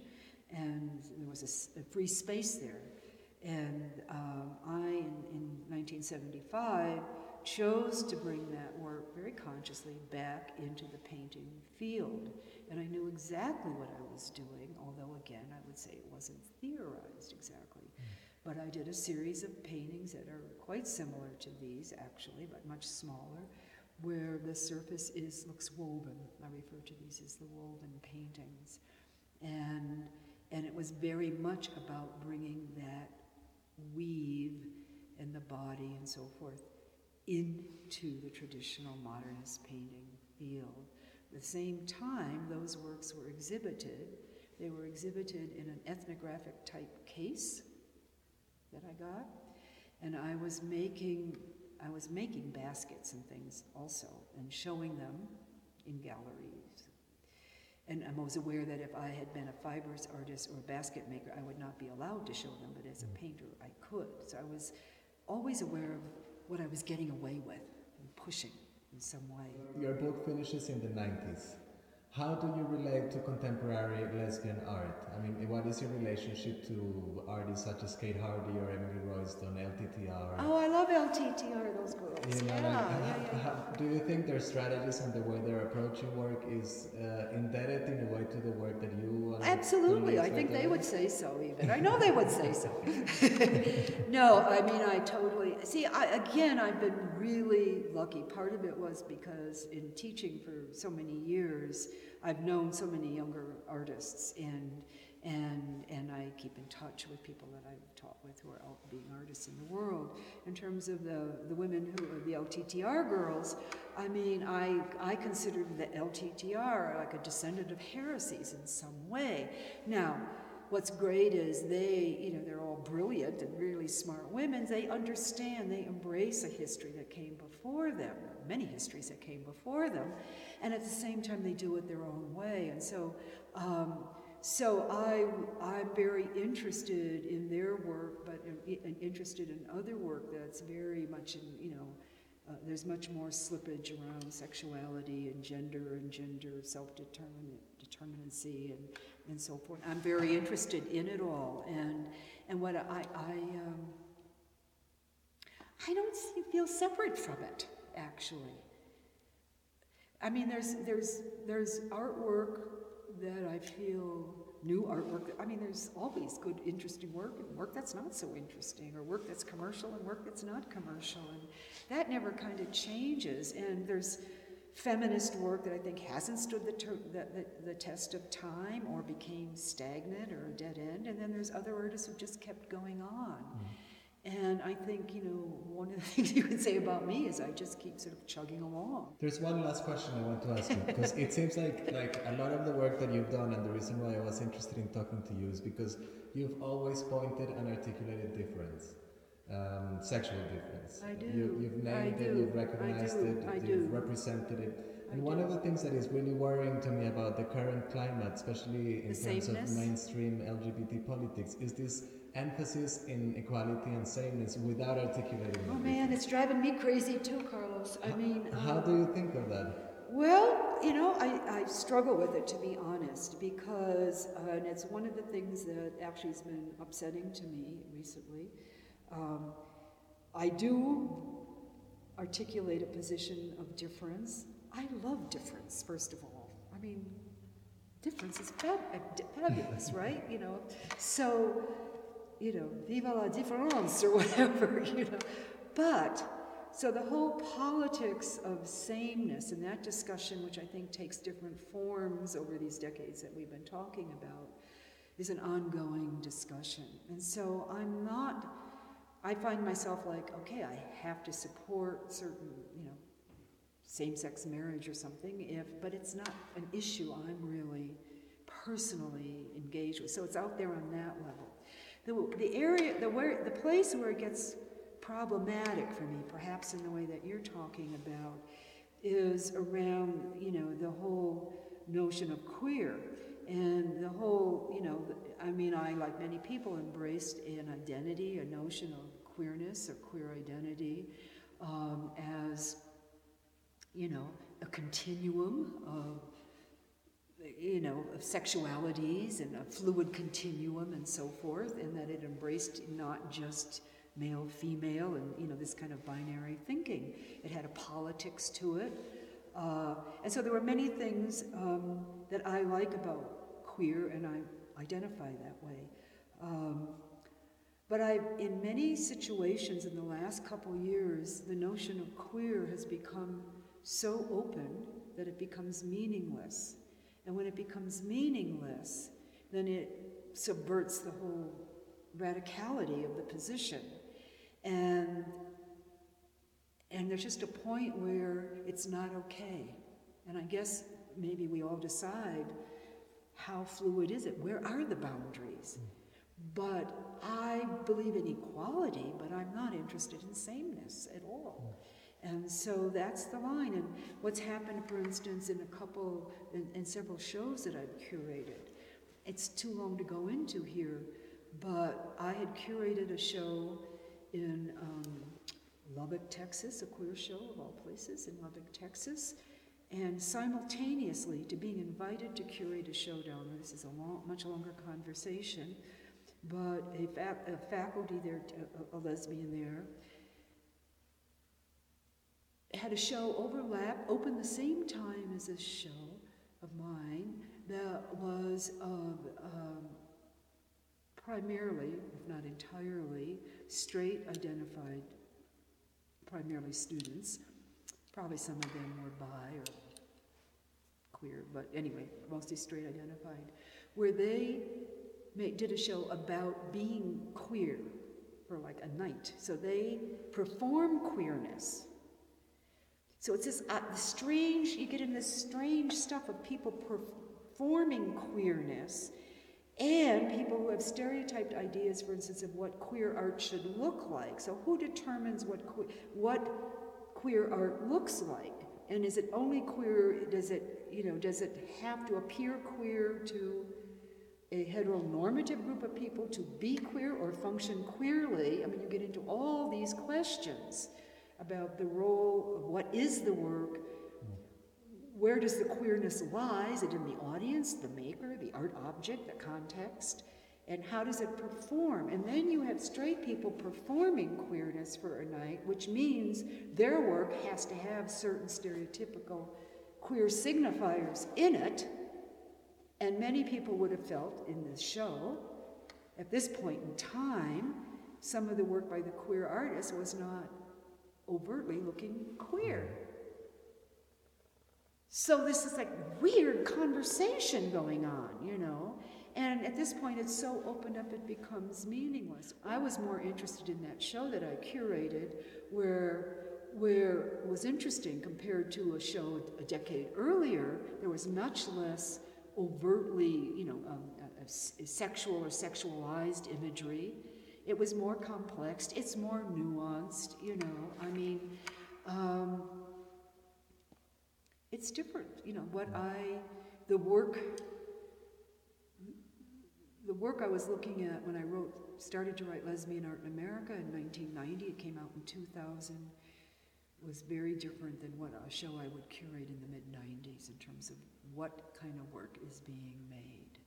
and there was a s- a, free space there. And um, I, in, in nineteen seventy-five, chose to bring that work very consciously back into the painting field. And I knew exactly what I was doing, although again, I would say it wasn't theorized exactly. But I did a series of paintings that are quite similar to these, actually, but much smaller, where the surface is looks woven. I refer to these as the woven paintings. And, and it was very much about bringing that weave and the body and so forth into the traditional modernist painting field. At the same time, those works were exhibited. They were exhibited in an ethnographic type case that I got, and I was making I was making baskets and things also, and showing them in galleries. And I was aware that if I had been a fibers artist or a basket maker, I would not be allowed to show them, but as a painter, I could. So I was always aware of what I was getting away with and pushing in some way. Your book finishes in the nineties. How do you relate to contemporary lesbian art? I mean, what is your relationship to artists such as Kate Hardy or Emily Royston, L T T R? Oh, I love L T T R, those girls. You know, yeah, like, yeah, how, yeah. how, do you think their strategies and the way they're approaching work is uh, indebted in a way to the work that you and Absolutely, I think they would say so even. I know they would say so. No, I mean, I totally, see, I, again, I've been really lucky. Part of it was because in teaching for so many years, I've known so many younger artists, and and and I keep in touch with people that I've taught with who are out being artists in the world. In terms of the, the women who are the L T T R girls, I mean, I, I considered the L T T R like a descendant of heresies in some way. Now, what's great is they, you know, they're all brilliant and really smart women. They understand, they embrace a history that came before them, many histories that came before them, and at the same time they do it their own way. And so, um, so I, I'm very interested in their work, but in, in, interested in other work that's very much in, you know, uh, there's much more slippage around sexuality and gender and gender self-determinacy and, and so forth. I'm very interested in it all, and and what I I um, I don't see, feel separate from it, actually. I mean, there's there's there's artwork that I feel, new artwork. I mean, there's always good, interesting work, and work that's not so interesting, or work that's commercial and work that's not commercial, and that never kind of changes. And there's feminist work that I think hasn't stood the, ter- the, the, the test of time or became stagnant or a dead end, and then there's other artists who just kept going on. Mm. And I think, you know, one of the things you can say about me is I just keep sort of chugging along. There's one last question I want to ask you, because it seems like, like a lot of the work that you've done, and the reason why I was interested in talking to you is because you've always pointed and articulated difference, um, sexual difference. I do. You, you've named I it, do. you've recognized I do. it, I you've do. represented it. And I one do. of the things that is really worrying to me about the current climate, especially in The terms sameness? of mainstream L G B T politics, is this emphasis in equality and sameness without articulating Oh it. man, it's driving me crazy too, Carlos. I mean... How um, do you think of that? Well, you know, I, I struggle with it, to be honest, because, uh, and it's one of the things that actually has been upsetting to me recently. Um, I do articulate a position of difference. I love difference, first of all. I mean, difference is fab- fabulous, right? You know, so, you know, viva la différence or whatever, you know. But, so the whole politics of sameness and that discussion, which I think takes different forms over these decades that we've been talking about, is an ongoing discussion. And so I'm not, I find myself like, okay, I have to support certain, you know, same-sex marriage or something, if, but it's not an issue I'm really personally engaged with. So it's out there on that level. The, the area, the, where, the place where it gets problematic for me, perhaps in the way that you're talking about, is around, you know, the whole notion of queer. And the whole, you know, I mean, I, like many people, embraced an identity, a notion of queerness or queer identity um, as, you know, a continuum of you know, of sexualities and a fluid continuum and so forth, and that it embraced not just male, female, and, you know, this kind of binary thinking. It had a politics to it. Uh, and so there were many things um, that I like about queer, and I identify that way. Um, but I, in many situations in the last couple years, the notion of queer has become so open that it becomes meaningless. And when it becomes meaningless, then it subverts the whole radicality of the position. And, and there's just a point where it's not okay. And I guess maybe we all decide, how fluid is it? Where are the boundaries? But I believe in equality, but I'm not interested in sameness at all. And so that's the line. And what's happened, for instance, in a couple, in, in several shows that I've curated, it's too long to go into here, but I had curated a show in um, Lubbock, Texas, a queer show of all places in Lubbock, Texas, and simultaneously to being invited to curate a show down there. This is a long, much longer conversation, but a, fa a faculty there, a, a lesbian there, had a show overlap, open the same time as this show of mine that was of um, primarily, if not entirely, straight identified, primarily students. Probably some of them were bi or queer, but anyway, mostly straight identified, where they made, did a show about being queer for like a night. So they perform queerness. So it's this uh, strange, you get in this strange stuff of people performing queerness and people who have stereotyped ideas, for instance, of what queer art should look like. So who determines what que what queer art looks like? And is it only queer, does it, you know, does it have to appear queer to a heteronormative group of people to be queer or function queerly? I mean, you get into all these questions about the role of what is the work, where does the queerness lie? Is it in the audience, the maker, the art object, the context? And how does it perform? And then you have straight people performing queerness for a night, which means their work has to have certain stereotypical queer signifiers in it. And many people would have felt in this show, at this point in time, some of the work by the queer artists was not overtly looking queer. So this is like weird conversation going on, you know? And at this point, it's so opened up, it becomes meaningless. I was more interested in that show that I curated, where, where it was interesting compared to a show a decade earlier. There was much less overtly, you know, um, a, a sexual or sexualized imagery. It was more complex. It's more nuanced, you know. I mean, um, it's different. You know, what I, the work, the work I was looking at when I wrote, started to write Lesbian Art in America in nineteen ninety, it came out in two thousand, was very different than what a show I would curate in the mid nineties in terms of what kind of work is being made.